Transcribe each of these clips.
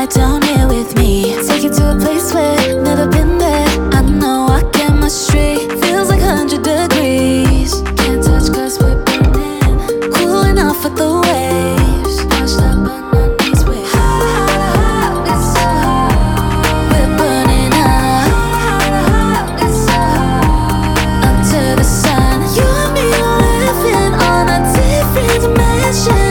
down here with me. Take you to a place where never been there. I know our chemistry feels like 100 degrees. Can't touch 'cause we're burning, cooling off with the waves. Washed up on our knees, we're hot, it's so hot. We're burning up, it's so hot. Under the sun, you and me are living on a different dimension.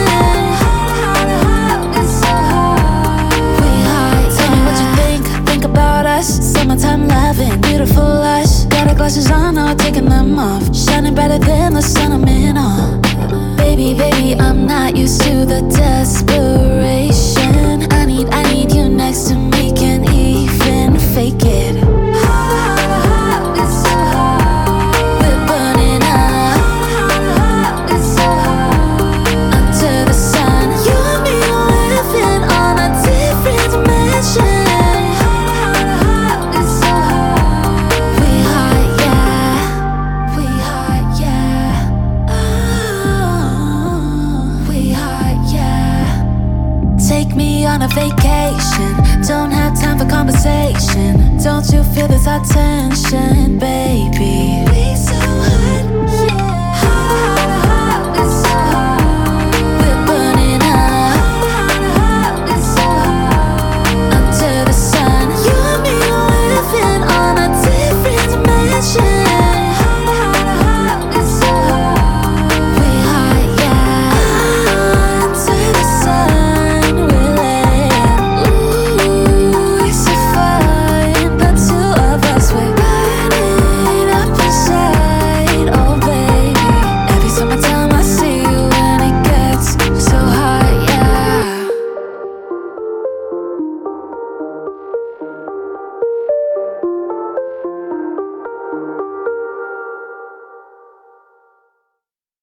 Summertime loving, beautiful lush. Got our glasses on, now taking them off. Shining brighter than the sun I'm in on. Baby, baby, I'm not used to the desperation. I need you next to me, can't even fake it. It's so hot, we're burning up. It's so hot, under the sun. You and me are living on a different dimension. Take me on a vacation, don't have time for conversation. Don't you feel this our tension, babe?